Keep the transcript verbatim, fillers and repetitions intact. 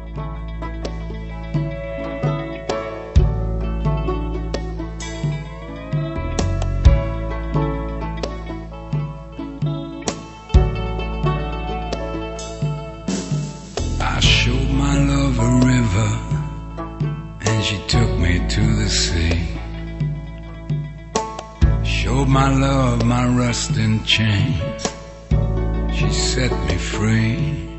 My love, my rusting chains, she set me free.